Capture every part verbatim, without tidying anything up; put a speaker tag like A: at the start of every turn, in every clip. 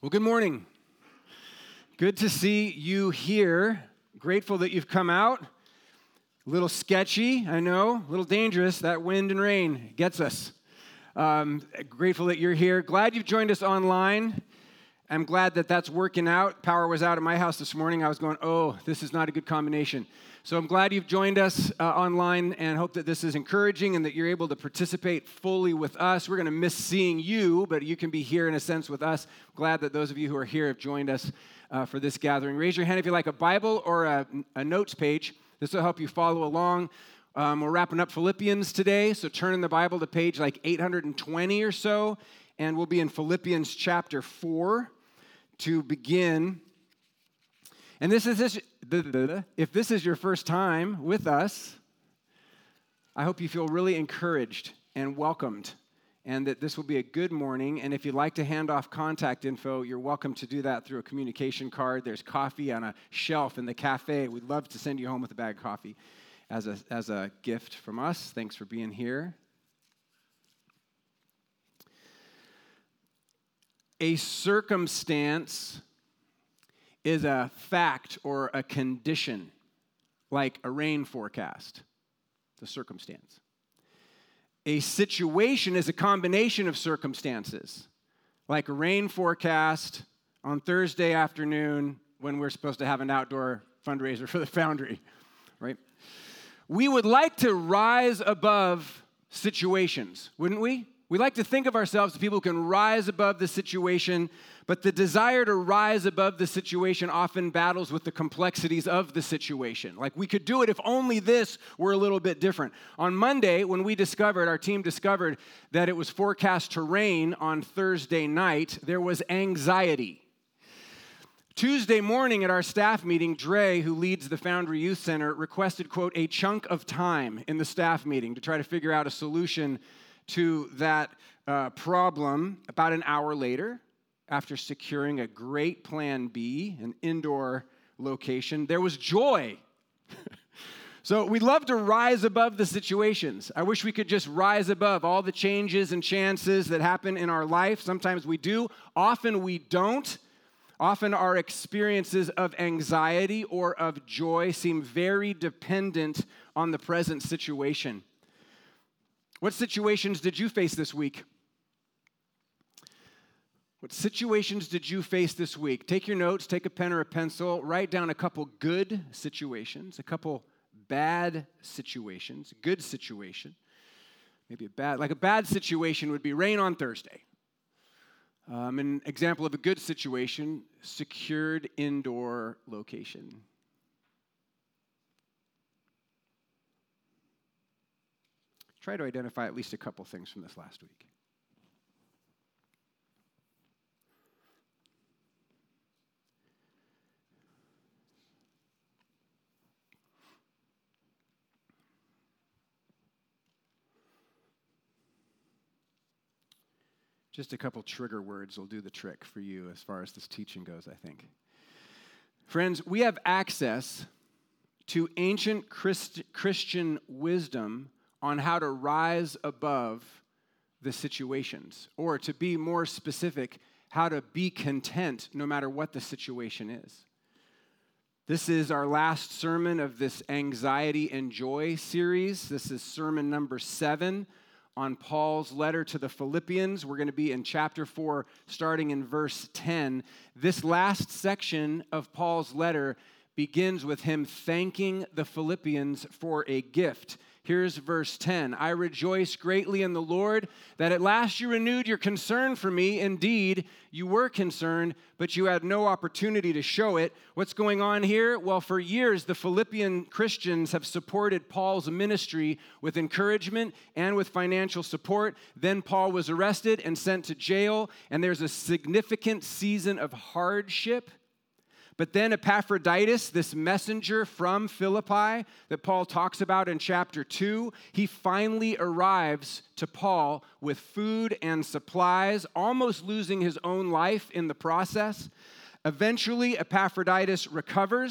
A: Well, good morning. Good to see you here. Grateful that you've come out. A little sketchy, I know, a little dangerous. That wind and rain gets us. Um, grateful that you're here. Glad you've joined us online. I'm glad that that's working out. Power was out at my house this morning. I was going, oh, this is not a good combination. So I'm glad you've joined us uh, online and hope that this is encouraging and that you're able to participate fully with us. We're going to miss seeing you, but you can be here in a sense with us. Glad that those of you who are here have joined us uh, for this gathering. Raise your hand if you like a Bible or a, a notes page. This will help you follow along. Um, we're wrapping up Philippians today, so turn in the Bible to page like eight hundred twenty or so, and we'll be in Philippians chapter four to begin. And this is this, if this is your first time with us, I hope you feel really encouraged and welcomed, and that this will be a good morning. And if you'd like to hand off contact info, you're welcome to do that through a communication card. There's coffee on a shelf in the cafe. We'd love to send you home with a bag of coffee as a, as a gift from us. Thanks for being here. A circumstance is a fact or a condition, like a rain forecast, the circumstance. A situation is a combination of circumstances, like a rain forecast on Thursday afternoon when we're supposed to have an outdoor fundraiser for the Foundry, right? We would like to rise above situations, wouldn't we? We like to think of ourselves as people who can rise above the situation, but the desire to rise above the situation often battles with the complexities of the situation. Like, we could do it if only this were a little bit different. On Monday, when we discovered, our team discovered that it was forecast to rain on Thursday night, there was anxiety. Tuesday morning at our staff meeting, Dre, who leads the Foundry Youth Center, requested, quote, a chunk of time in the staff meeting to try to figure out a solution to that uh, problem. About an hour later, after securing a great plan B, an indoor location, there was joy. So we'd love to rise above the situations. I wish we could just rise above all the changes and chances that happen in our life. Sometimes we do. Often we don't. Often our experiences of anxiety or of joy seem very dependent on the present situation. What situations did you face this week? What situations did you face this week? Take your notes, take a pen or a pencil, write down a couple good situations, a couple bad situations, good situation, maybe a bad, like a bad situation would be rain on Thursday. Um, an example of a good situation, secured indoor location. Try to identify at least a couple things from this last week. Just a couple trigger words will do the trick for you as far as this teaching goes, I think. Friends, we have access to ancient Christ- Christian wisdom on how to rise above the situations, or to be more specific, how to be content no matter what the situation is. This is our last sermon of this Anxiety and Joy series. This is sermon number seven on Paul's letter to the Philippians. We're going to be in chapter four, starting in verse ten. This last section of Paul's letter begins with him thanking the Philippians for a gift. Here's verse ten. I rejoice greatly in the Lord that at last you renewed your concern for me. Indeed, you were concerned, but you had no opportunity to show it. What's going on here? Well, for years, the Philippian Christians have supported Paul's ministry with encouragement and with financial support. Then Paul was arrested and sent to jail, and there's a significant season of hardship. But then Epaphroditus, this messenger from Philippi that Paul talks about in chapter two, he finally arrives to Paul with food and supplies, almost losing his own life in the process. Eventually, Epaphroditus recovers.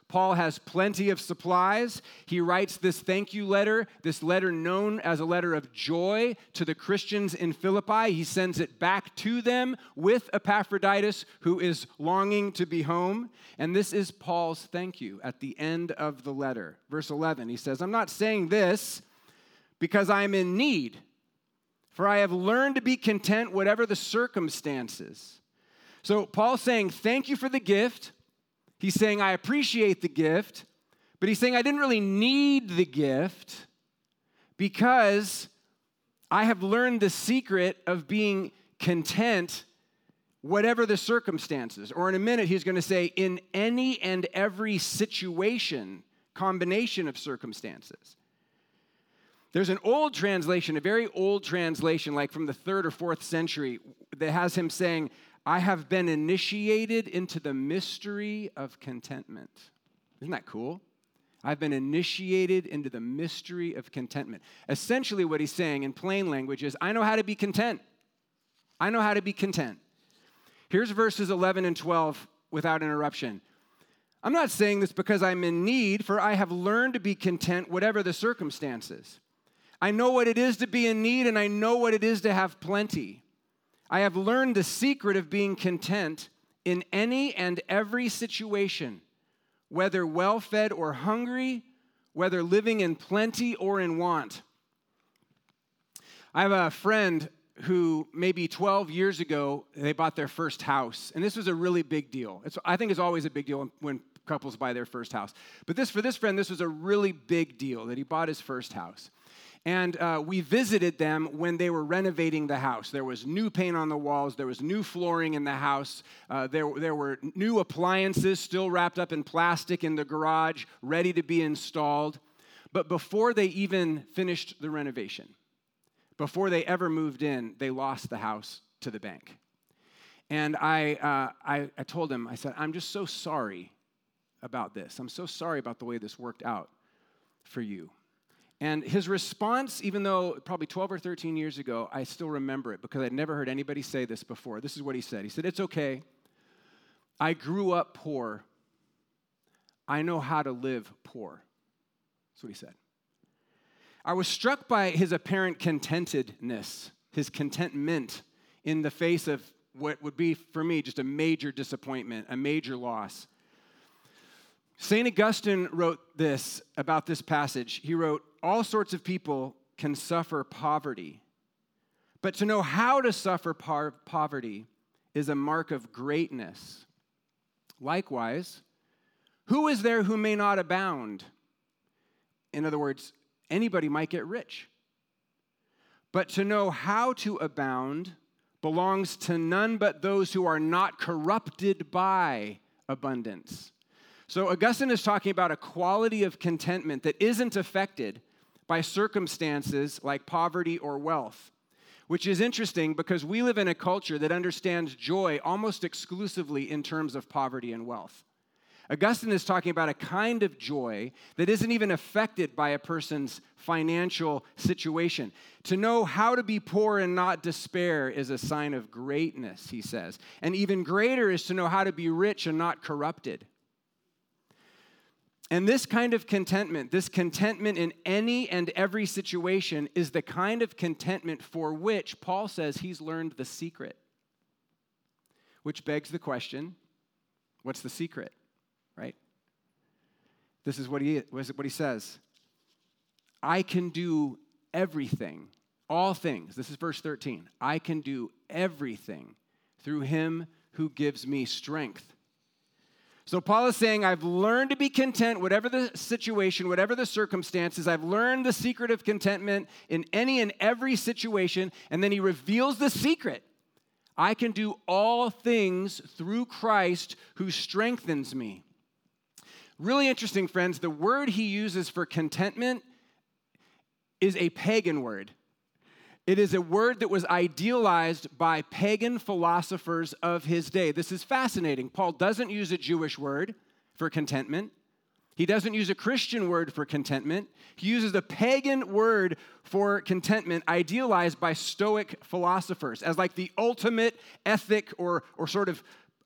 A: Paul has plenty of supplies. He writes this thank you letter, this letter known as a letter of joy to the Christians in Philippi. He sends it back to them with Epaphroditus, who is longing to be home. And this is Paul's thank you at the end of the letter. Verse eleven, he says, I'm not saying this because I'm in need, for I have learned to be content whatever the circumstances. So Paul's saying, thank you for the gift. He's saying, I appreciate the gift, but he's saying, I didn't really need the gift because I have learned the secret of being content, whatever the circumstances. Or in a minute, he's going to say, in any and every situation, combination of circumstances. There's an old translation, a very old translation, like from the third or fourth century, that has him saying, I have been initiated into the mystery of contentment. Isn't that cool? I've been initiated into the mystery of contentment. Essentially what he's saying in plain language is, I know how to be content. I know how to be content. Here's verses eleven and twelve without interruption. I'm not saying this because I'm in need, for I have learned to be content whatever the circumstances. I know what it is to be in need, and I know what it is to have plenty. I have learned the secret of being content in any and every situation, whether well-fed or hungry, whether living in plenty or in want. I have a friend who maybe twelve years ago, they bought their first house. And this was a really big deal. It's, I think it's always a big deal when, when couples buy their first house. But this, for this friend, this was a really big deal that he bought his first house. And uh, we visited them when they were renovating the house. There was new paint on the walls. There was new flooring in the house. Uh, there, there were new appliances still wrapped up in plastic in the garage, ready to be installed. But before they even finished the renovation, before they ever moved in, they lost the house to the bank. And I, uh, I, I told him, I said, I'm just so sorry about this. I'm so sorry about the way this worked out for you. And his response, even though probably twelve or thirteen years ago, I still remember it because I'd never heard anybody say this before. This is what he said. He said, it's okay. I grew up poor. I know how to live poor. That's what he said. I was struck by his apparent contentedness, his contentment in the face of what would be, for me, just a major disappointment, a major loss. Saint Augustine wrote this about this passage. He wrote, all sorts of people can suffer poverty, but to know how to suffer par- poverty is a mark of greatness. Likewise, who is there who may not abound? In other words, anybody might get rich. But to know how to abound belongs to none but those who are not corrupted by abundance. So Augustine is talking about a quality of contentment that isn't affected by circumstances like poverty or wealth, which is interesting because we live in a culture that understands joy almost exclusively in terms of poverty and wealth. Augustine is talking about a kind of joy that isn't even affected by a person's financial situation. To know how to be poor and not despair is a sign of greatness, he says. And even greater is to know how to be rich and not corrupted. And this kind of contentment, this contentment in any and every situation, is the kind of contentment for which Paul says he's learned the secret. Which begs the question, what's the secret, right? This is what he, what he says. I can do everything, all things. This is verse thirteen. I can do everything through him who gives me strength. So Paul is saying, I've learned to be content, whatever the situation, whatever the circumstances. I've learned the secret of contentment in any and every situation. And then he reveals the secret. I can do all things through Christ who strengthens me. Really interesting, friends. The word he uses for contentment is a pagan word. It is a word that was idealized by pagan philosophers of his day. This is fascinating. Paul doesn't use a Jewish word for contentment. He doesn't use a Christian word for contentment. He uses a pagan word for contentment idealized by Stoic philosophers as like the ultimate ethic or, or sort of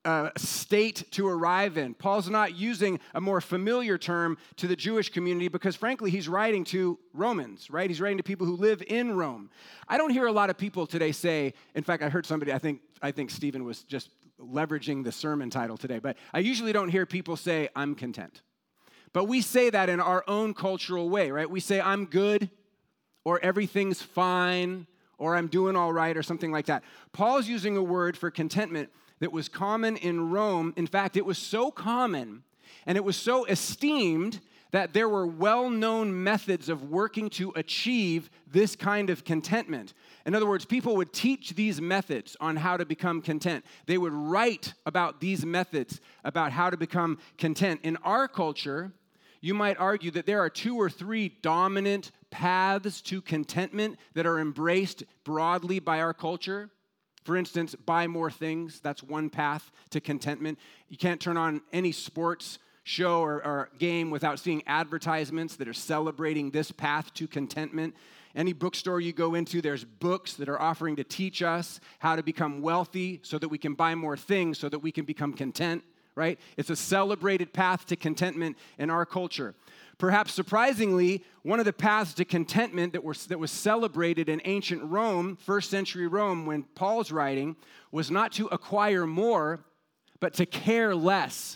A: uh, state to arrive in. Paul's not using a more familiar term to the Jewish community because, frankly, he's writing to Romans, right? He's writing to people who live in Rome. I don't hear a lot of people today say, in fact, I heard somebody, I think, I think Stephen was just leveraging the sermon title today, but I usually don't hear people say, I'm content. But we say that in our own cultural way, right? We say, I'm good, or everything's fine, or I'm doing all right, or something like that. Paul's using a word for contentment that was common in Rome. In fact, it was so common and it was so esteemed that there were well-known methods of working to achieve this kind of contentment. In other words, people would teach these methods on how to become content. They would write about these methods, about how to become content. In our culture, you might argue that there are two or three dominant paths to contentment that are embraced broadly by our culture. For instance, buy more things. That's one path to contentment. You can't turn on any sports show or, or game without seeing advertisements that are celebrating this path to contentment. Any bookstore you go into, there's books that are offering to teach us how to become wealthy so that we can buy more things so that we can become content, right? It's a celebrated path to contentment in our culture. Perhaps surprisingly, one of the paths to contentment that, were, that was celebrated in ancient Rome, first century Rome, when Paul's writing, was not to acquire more, but to care less.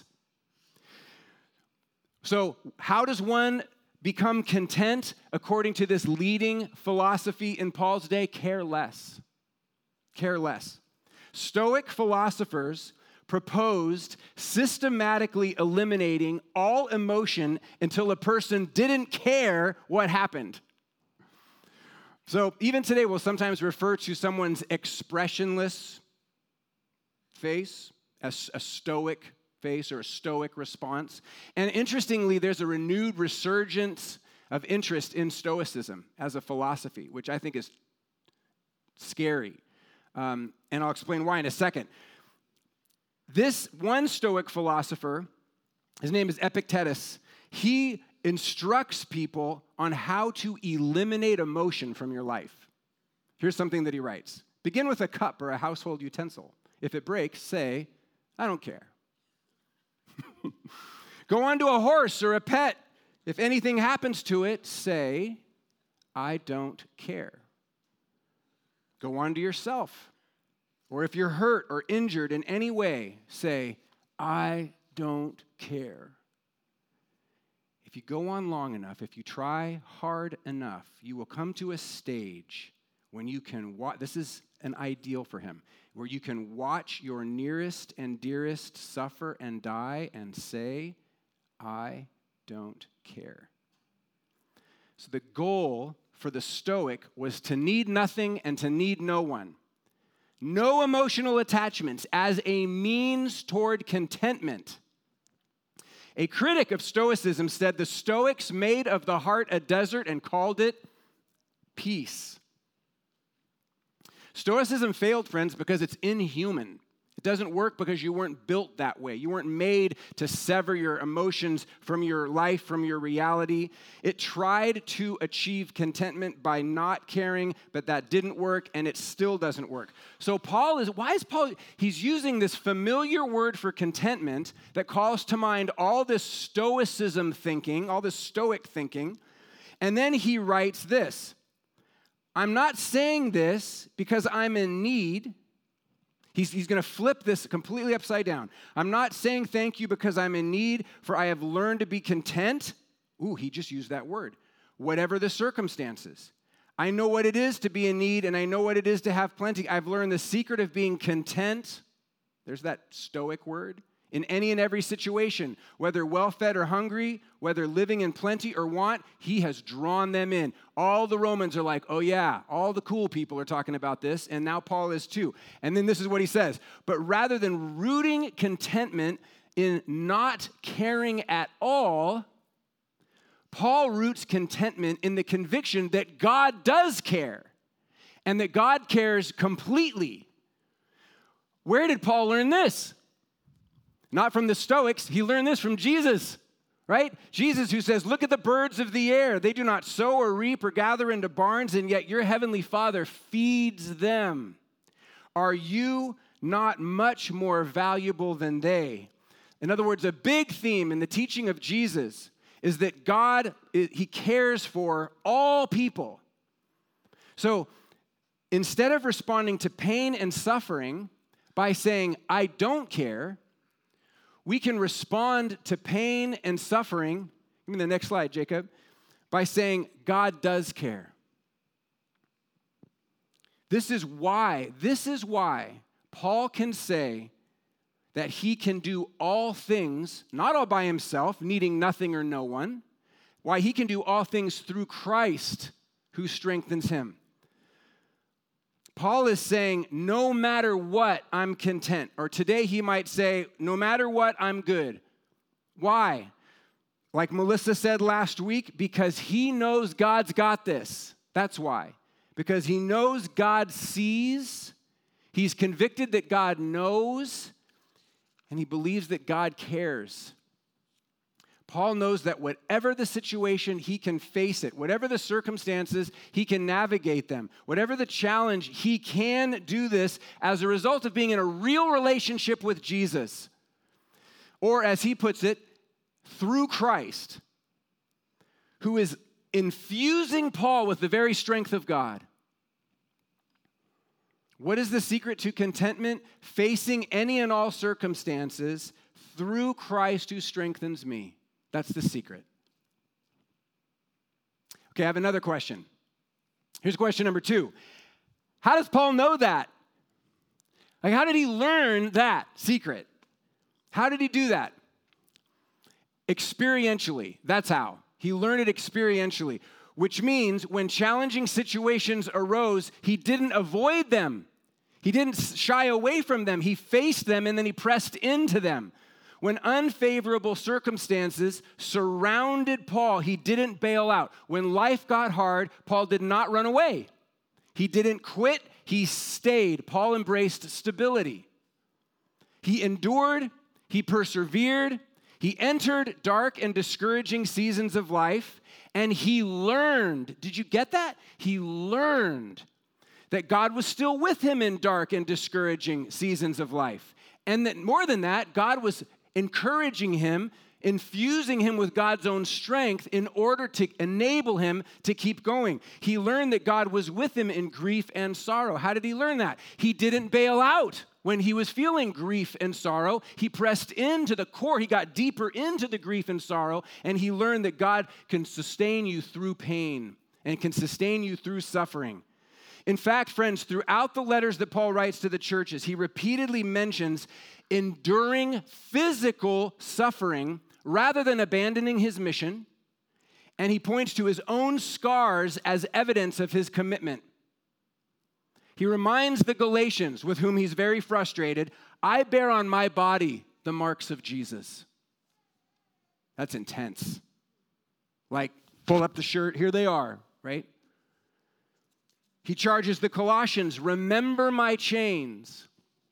A: So how does one become content according to this leading philosophy in Paul's day? Care less. Care less. Stoic philosophers proposed systematically eliminating all emotion until a person didn't care what happened. So even today, we'll sometimes refer to someone's expressionless face as a stoic face or a stoic response. And interestingly, there's a renewed resurgence of interest in Stoicism as a philosophy, which I think is scary. Um, and I'll explain why in a second. This one Stoic philosopher, his name is Epictetus, he instructs people on how to eliminate emotion from your life. Here's something that he writes. Begin with a cup or a household utensil. If it breaks, say, I don't care. Go on to a horse or a pet. If anything happens to it, say, I don't care. Go on to yourself. Or if you're hurt or injured in any way, say, I don't care. If you go on long enough, if you try hard enough, you will come to a stage when you can watch. This is an ideal for him, where you can watch your nearest and dearest suffer and die and say, I don't care. So the goal for the Stoic was to need nothing and to need no one. No emotional attachments as a means toward contentment. A critic of Stoicism said the Stoics made of the heart a desert and called it peace. Stoicism failed, friends, because it's inhuman. It doesn't work because you weren't built that way. You weren't made to sever your emotions from your life, from your reality. It tried to achieve contentment by not caring, but that didn't work, and it still doesn't work. So Paul is, why is Paul, he's using this familiar word for contentment that calls to mind all this Stoicism thinking, all this Stoic thinking, and then he writes this, I'm not saying this because I'm in need. He's, he's going to flip this completely upside down. I'm not saying thank you because I'm in need, for I have learned to be content. Ooh, he just used that word. Whatever the circumstances. I know what it is to be in need, and I know what it is to have plenty. I've learned the secret of being content. There's that Stoic word. In any and every situation, whether well-fed or hungry, whether living in plenty or want, he has drawn them in. All the Romans are like, oh yeah, all the cool people are talking about this, and now Paul is too. And then this is what he says, but rather than rooting contentment in not caring at all, Paul roots contentment in the conviction that God does care, and that God cares completely. Where did Paul learn this? Not from the Stoics. He learned this from Jesus, right? Jesus who says, look at the birds of the air. They do not sow or reap or gather into barns, and yet your heavenly Father feeds them. Are you not much more valuable than they? In other words, a big theme in the teaching of Jesus is that God, he cares for all people. So instead of responding to pain and suffering by saying, I don't care, we can respond to pain and suffering, give me the next slide, Jacob, by saying, God does care. This is why, this is why Paul can say that he can do all things, not all by himself, needing nothing or no one, why he can do all things through Christ who strengthens him. Paul is saying, no matter what, I'm content. Or today he might say, no matter what, I'm good. Why? Like Melissa said last week, because he knows God's got this. That's why. Because he knows God sees, he's convicted that God knows, and he believes that God cares. Paul knows that whatever the situation, he can face it. Whatever the circumstances, he can navigate them. Whatever the challenge, he can do this as a result of being in a real relationship with Jesus. Or as he puts it, through Christ, who is infusing Paul with the very strength of God. What is the secret to contentment? Facing any and all circumstances through Christ who strengthens me. That's the secret. Okay, I have another question. Here's question number two. How does Paul know that? Like, how did he learn that secret? How did he do that? Experientially. That's how. He learned it experientially, which means when challenging situations arose, he didn't avoid them. He didn't shy away from them. He faced them and then he pressed into them. When unfavorable circumstances surrounded Paul, he didn't bail out. When life got hard, Paul did not run away. He didn't quit. He stayed. Paul embraced stability. He endured. He persevered. He entered dark and discouraging seasons of life, and he learned. Did you get that? He learned that God was still with him in dark and discouraging seasons of life. And that more than that, God was encouraging him, infusing him with God's own strength in order to enable him to keep going. He learned that God was with him in grief and sorrow. How did he learn that? He didn't bail out when he was feeling grief and sorrow. He pressed into the core. He got deeper into the grief and sorrow, and he learned that God can sustain you through pain and can sustain you through suffering. In fact, friends, throughout the letters that Paul writes to the churches, he repeatedly mentions enduring physical suffering rather than abandoning his mission, and he points to his own scars as evidence of his commitment. He reminds the Galatians, with whom he's very frustrated, I bear on my body the marks of Jesus. That's intense. Like, pull up the shirt, here they are, right? He charges the Colossians, remember my chains.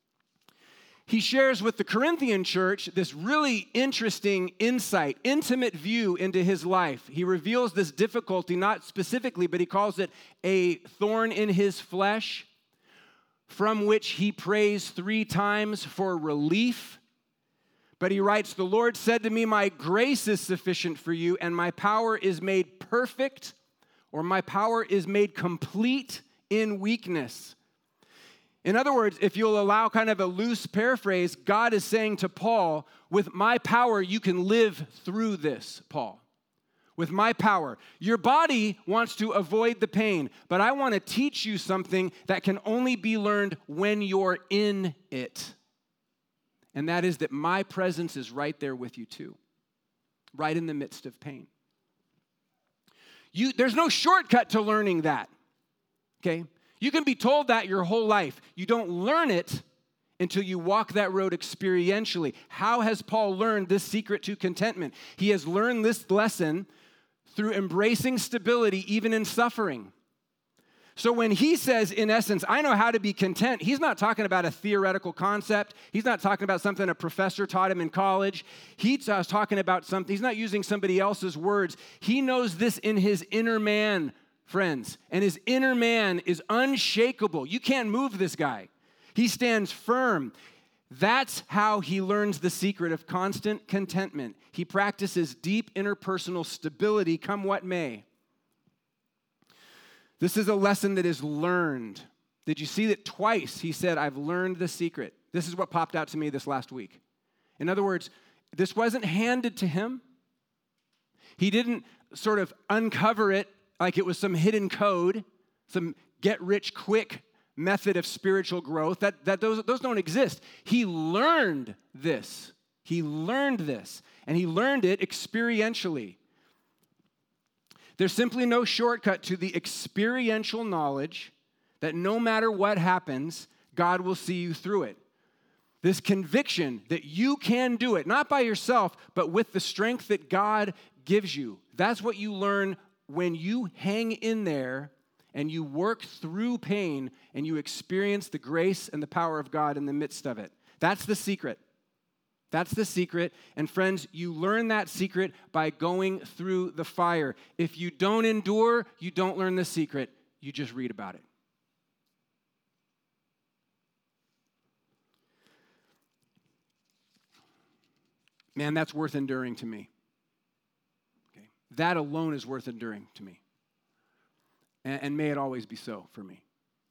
A: He shares with the Corinthian church this really interesting insight, intimate view into his life. He reveals this difficulty, not specifically, but he calls it a thorn in his flesh, from which he prays three times for relief. But he writes, the Lord said to me, my grace is sufficient for you, and my power is made perfect, or my power is made complete in weakness. In other words, if you'll allow kind of a loose paraphrase, God is saying to Paul, with my power, you can live through this, Paul. With my power. Your body wants to avoid the pain, but I want to teach you something that can only be learned when you're in it. And that is that my presence is right there with you too, right in the midst of pain. You, there's no shortcut to learning that, okay? You can be told that your whole life. You don't learn it until you walk that road experientially. How has Paul learned this secret to contentment? He has learned this lesson through embracing stability even in suffering. So when he says, in essence, I know how to be content, he's not talking about a theoretical concept. He's not talking about something a professor taught him in college. He's uh, talking about something. He's not using somebody else's words. He knows this in his inner man, friends. And his inner man is unshakable. You can't move this guy. He stands firm. That's how he learns the secret of constant contentment. He practices deep interpersonal stability, come what may. This is a lesson that is learned. Did you see that twice he said, I've learned the secret? This is what popped out to me this last week. In other words, this wasn't handed to him. He didn't sort of uncover it like it was some hidden code, some get-rich-quick method of spiritual growth. That, that those, those don't exist. He learned this. He learned this, and he learned it experientially. There's simply no shortcut to the experiential knowledge that no matter what happens, God will see you through it. This conviction that you can do it, not by yourself, but with the strength that God gives you. That's what you learn when you hang in there and you work through pain and you experience the grace and the power of God in the midst of it. That's the secret. That's the secret. And friends, you learn that secret by going through the fire. If you don't endure, you don't learn the secret. You just read about it. Man, that's worth enduring to me. Okay? That alone is worth enduring to me. And, and may it always be so for me.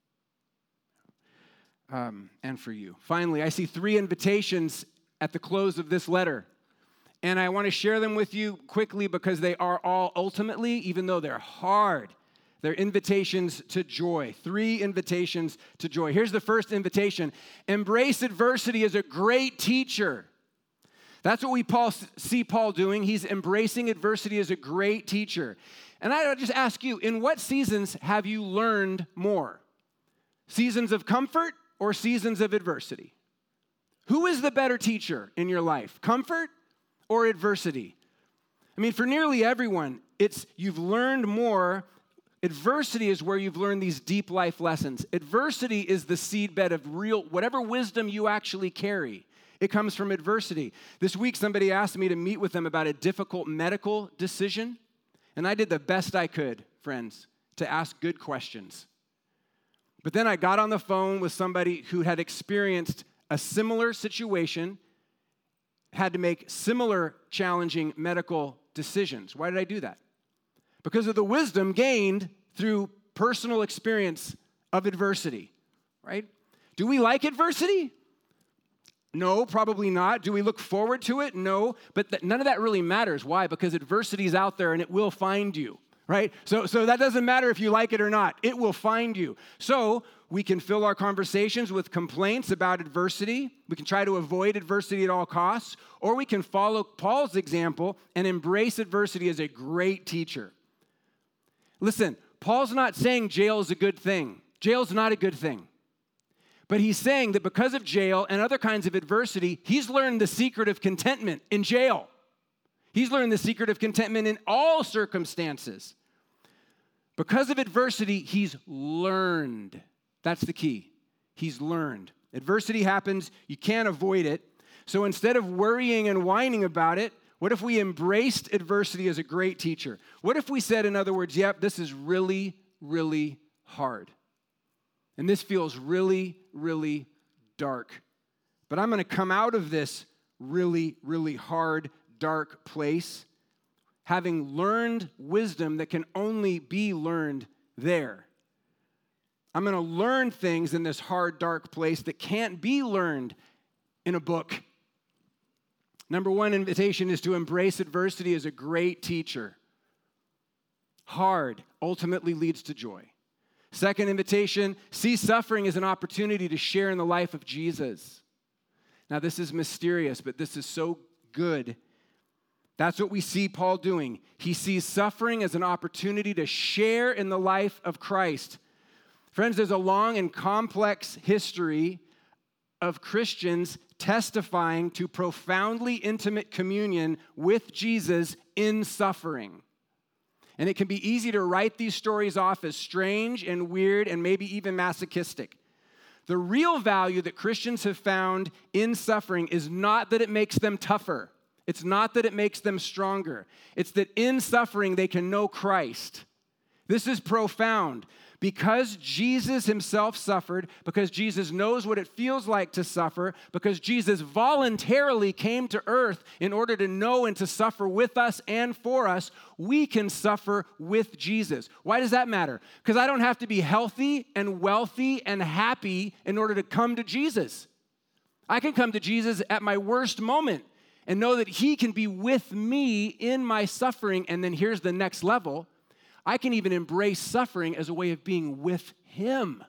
A: Um, and for you. Finally, I see three invitations at the close of this letter. And I want to share them with you quickly because they are all ultimately, even though they're hard, they're invitations to joy. Three invitations to joy. Here's the first invitation. Embrace adversity as a great teacher. That's what we Paul, see Paul doing. He's embracing adversity as a great teacher. And I just ask you, in what seasons have you learned more? Seasons of comfort or seasons of adversity? Who is the better teacher in your life, comfort or adversity? I mean, for nearly everyone, it's you've learned more. Adversity is where you've learned these deep life lessons. Adversity is the seedbed of real, whatever wisdom you actually carry. It comes from adversity. This week, somebody asked me to meet with them about a difficult medical decision, and I did the best I could, friends, to ask good questions. But then I got on the phone with somebody who had experienced a similar situation, had to make similar challenging medical decisions. Why did I do that? Because of the wisdom gained through personal experience of adversity, right? Do we like adversity? No, probably not. Do we look forward to it? No, but th- none of that really matters. Why? Because adversity is out there and it will find you, right? So, so that doesn't matter if you like it or not. It will find you. So we can fill our conversations with complaints about adversity. We can try to avoid adversity at all costs, or we can follow Paul's example and embrace adversity as a great teacher. Listen, Paul's not saying jail is a good thing. Jail's not a good thing. But he's saying that because of jail and other kinds of adversity, he's learned the secret of contentment in jail. He's learned the secret of contentment in all circumstances. Because of adversity, he's learned. That's the key. He's learned. Adversity happens. You can't avoid it. So instead of worrying and whining about it, what if we embraced adversity as a great teacher? What if we said, in other words, yep, this is really, really hard. And this feels really, really dark. But I'm going to come out of this really, really hard, dark place having learned wisdom that can only be learned there. I'm going to learn things in this hard, dark place that can't be learned in a book. Number one invitation is to embrace adversity as a great teacher. Hard ultimately leads to joy. Second invitation, see suffering as an opportunity to share in the life of Jesus. Now, this is mysterious, but this is so good. That's what we see Paul doing. He sees suffering as an opportunity to share in the life of Christ. Friends, there's a long and complex history of Christians testifying to profoundly intimate communion with Jesus in suffering. And it can be easy to write these stories off as strange and weird and maybe even masochistic. The real value that Christians have found in suffering is not that it makes them tougher. It's not that it makes them stronger. It's that in suffering they can know Christ. This is profound because Jesus himself suffered, because Jesus knows what it feels like to suffer, because Jesus voluntarily came to earth in order to know and to suffer with us and for us, we can suffer with Jesus. Why does that matter? Because I don't have to be healthy and wealthy and happy in order to come to Jesus. I can come to Jesus at my worst moment and know that he can be with me in my suffering. And then here's the next level. I can even embrace suffering as a way of being with him,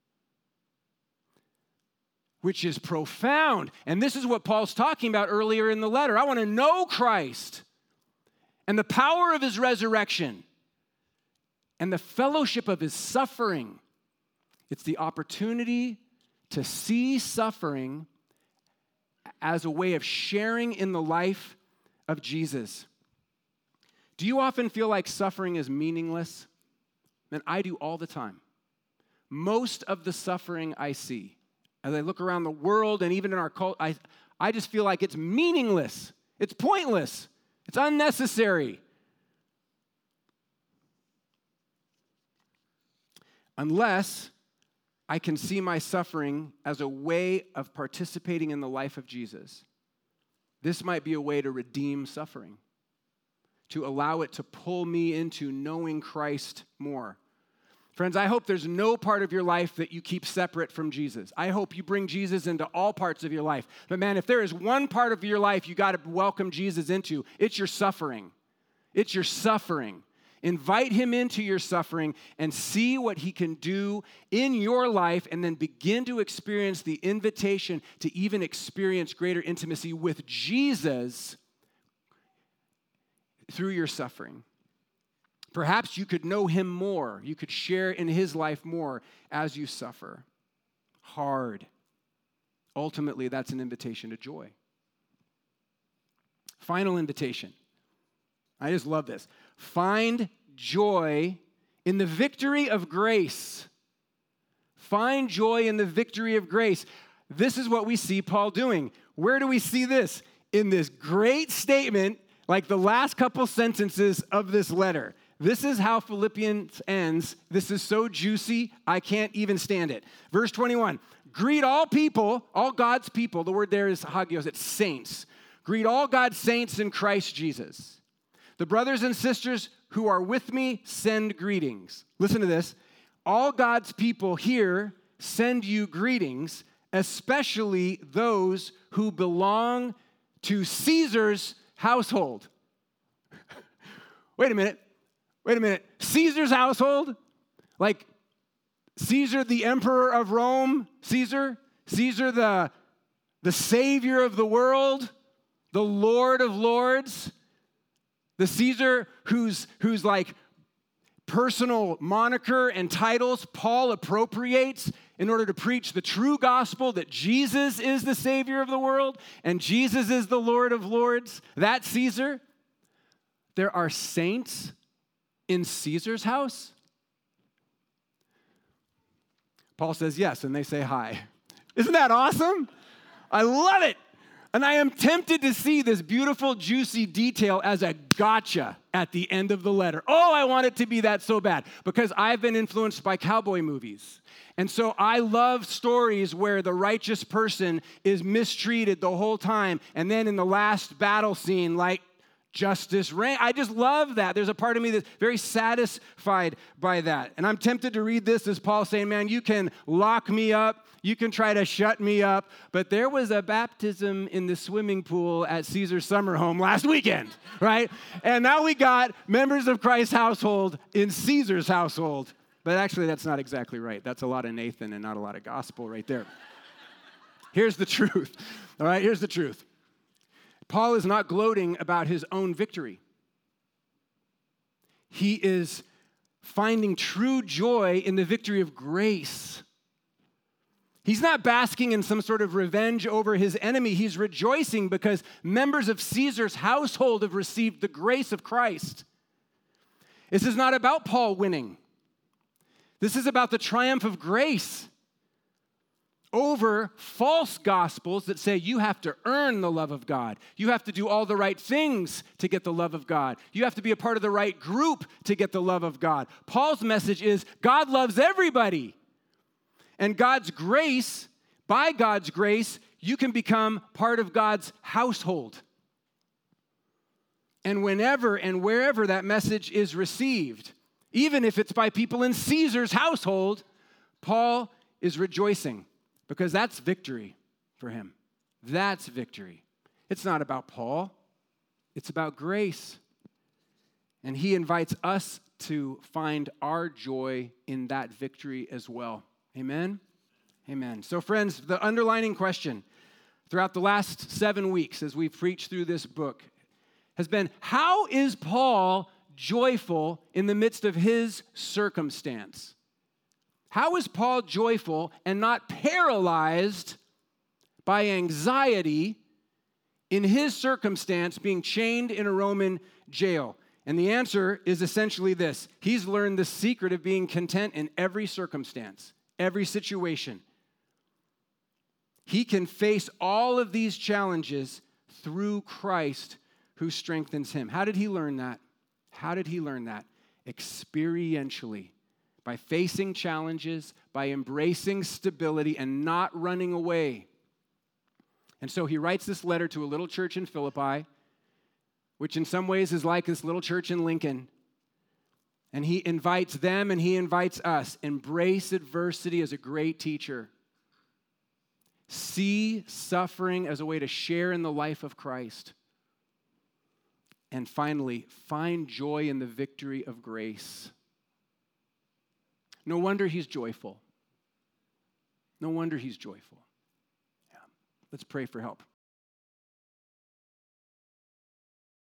A: which is profound. And this is what Paul's talking about earlier in the letter. I want to know Christ and the power of his resurrection and the fellowship of his suffering. It's the opportunity to see suffering as a way of sharing in the life of Jesus. Do you often feel like suffering is meaningless? Man, I do all the time. Most of the suffering I see, as I look around the world and even in our culture, I, I just feel like it's meaningless. It's pointless. It's unnecessary. Unless I can see my suffering as a way of participating in the life of Jesus. This might be a way to redeem suffering, to allow it to pull me into knowing Christ more. Friends, I hope there's no part of your life that you keep separate from Jesus. I hope you bring Jesus into all parts of your life. But man, if there is one part of your life you got to welcome Jesus into, it's your suffering. It's your suffering. Invite him into your suffering and see what he can do in your life, and then begin to experience the invitation to even experience greater intimacy with Jesus through your suffering. Perhaps you could know him more. You could share in his life more as you suffer. Hard. Ultimately, that's an invitation to joy. Final invitation. I just love this. Find joy in the victory of grace. Find joy in the victory of grace. This is what we see Paul doing. Where do we see this? In this great statement, like the last couple sentences of this letter. This is how Philippians ends. This is so juicy, I can't even stand it. Verse twenty-one, greet all people, all God's people. The word there is hagios, it's saints. Greet all God's saints in Christ Jesus. The brothers and sisters who are with me send greetings. Listen to this. All God's people here send you greetings, especially those who belong to Caesar's household. Wait a minute. Wait a minute. Caesar's household? Like Caesar, the emperor of Rome? Caesar? Caesar, the, the savior of the world? The Lord of lords? The Caesar whose, whose like personal moniker and titles Paul appropriates in order to preach the true gospel that Jesus is the Savior of the world and Jesus is the Lord of lords. That Caesar. There are saints in Caesar's house? Paul says yes, and they say hi. Isn't that awesome? I love it. And I am tempted to see this beautiful, juicy detail as a gotcha at the end of the letter. Oh, I want it to be that so bad because I've been influenced by cowboy movies. And so I love stories where the righteous person is mistreated the whole time. And then in the last battle scene, like, justice reign. I just love that. There's a part of me that's very satisfied by that. And I'm tempted to read this as Paul saying, man, you can lock me up. You can try to shut me up. But there was a baptism in the swimming pool at Caesar's summer home last weekend, right? And now we got members of Christ's household in Caesar's household. But actually, that's not exactly right. That's a lot of Nathan and not a lot of gospel right there. Here's the truth. All right, here's the truth. Paul is not gloating about his own victory. He is finding true joy in the victory of grace. He's not basking in some sort of revenge over his enemy. He's rejoicing because members of Caesar's household have received the grace of Christ. This is not about Paul winning. This is about the triumph of grace. over false gospels that say you have to earn the love of God. You have to do all the right things to get the love of God. You have to be a part of the right group to get the love of God. Paul's message is God loves everybody. And God's grace, by God's grace, you can become part of God's household. And whenever and wherever that message is received, even if it's by people in Caesar's household, Paul is rejoicing because that's victory for him. That's victory. It's not about Paul. It's about grace. And he invites us to find our joy in that victory as well. Amen? Amen. So friends, the underlining question throughout the last seven weeks as we've preached through this book has been, how is Paul joyful in the midst of his circumstance? How is Paul joyful and not paralyzed by anxiety in his circumstance being chained in a Roman jail? And the answer is essentially this. He's learned the secret of being content in every circumstance, every situation. He can face all of these challenges through Christ who strengthens him. How did he learn that? How did he learn that? Experientially. By facing challenges, by embracing stability and not running away. And so he writes this letter to a little church in Philippi, which in some ways is like this little church in Lincoln. And he invites them and he invites us. Embrace adversity as a great teacher. See suffering as a way to share in the life of Christ. And finally, find joy in the victory of grace. No wonder he's joyful. No wonder he's joyful. Yeah. Let's pray for help.